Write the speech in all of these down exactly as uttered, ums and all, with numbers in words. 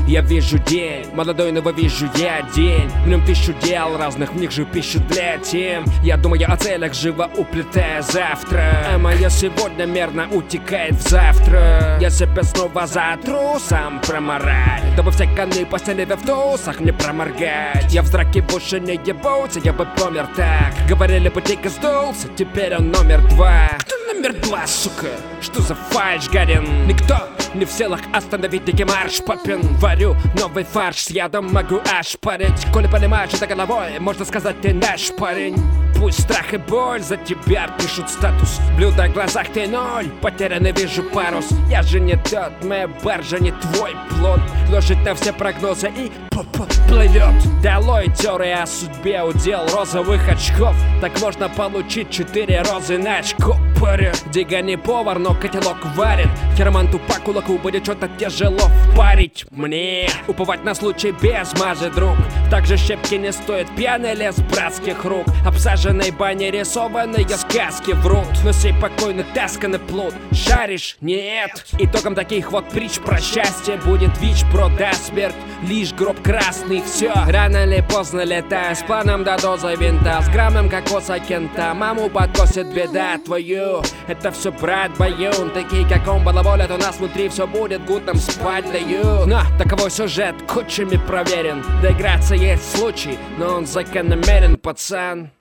Я вижу день, молодой, но вижу я день. В нем тысячу дел разных, в них же пищу для тем. Я думаю о целях, живо уплетая завтра, а мое сегодня мерно утекает в завтра. Я себя снова затру, сам про мораль, дабы все коны постелили в тусах не проморгать. Я в зраке больше не ебался, я бы помер так. Говорили бы, дико сдулся, теперь он номер два. Кто номер два, сука? Что за фальш, гадин? Никто не в силах остановить дикий марш, папин. Варю новый фарш с ядом, могу аж парить. Коли понимаешь это головой, можно сказать, ты наш парень. Пусть страх и боль за тебя пишут статус. Блюдо в глазах ты ноль, потерянный вижу парус. Я же не тот, моя баржа не твой плод. Ложит на все прогнозы и п-п плывет. Долой теория о судьбе, удел розовых очков. Так можно получить четыре розы на очко. Паря, Дига не повар, но котелок варит. Херманту по кулаку будет что-то тяжело впарить мне. Уповать на случай без мажи, друг. Также щепки не стоит, пьяный лес братских рук. Обсаженной бане рисованные сказки врут, но сей покойный тасканный плод. Шаришь? Нет. Итогом таких вот притч про счастье будет ВИЧ, про до смерть. Лишь гроб красный, все. Рано или поздно летаю с планом до дозы винта, с граммом кокоса кента. Маму подкосит беда твою. Это все брат Баюн. Такие как он балаболят, у нас внутри все будет гуд, нам спать дают. Но таковой сюжет кучами проверен. Доиграться есть случай, но он закономерен, пацан.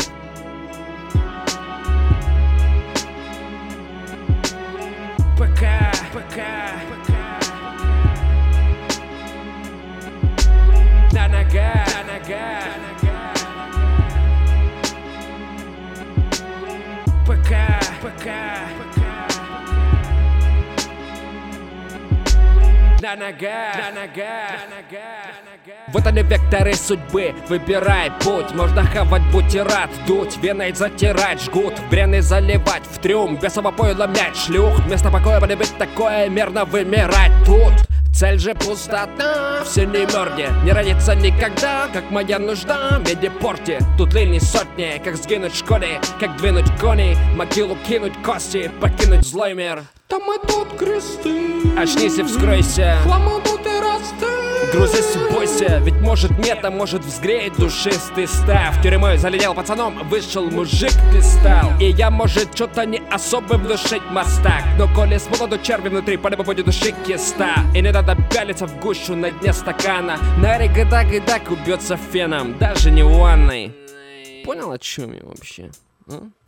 Пока, пока, на нога, на нога. Пока, пока, на нога, на нога. Вот они векторы судьбы, выбирай путь. Можно хавать бутерат, дуть, веной затирать жгут, врены заливать в трюм, бесово пойло мять шлюх. Вместо покоя полюбить такое, мерно вымирать тут. Цель же пустота в синей морде, не родится никогда, как моя нужда в медипорте. Тут линий сотни, как сгинуть в школе, как двинуть коней, могилу кинуть кости, покинуть злой мир. Там идут кресты, очнись и вскройся, хлам идут и расты. Грузись и бойся, ведь может нет, а может взгреет душистый став. Тюрьмой залетел пацаном, вышел мужик, ты стал. И я, может, что-то не особо внушить мостак, но коли с молоду черви внутри, по-любому будет души киста. И не надо пялиться в гущу на дне стакана. Нарик и так и так убьется феном, даже не ванной. Понял, о чем я вообще? А?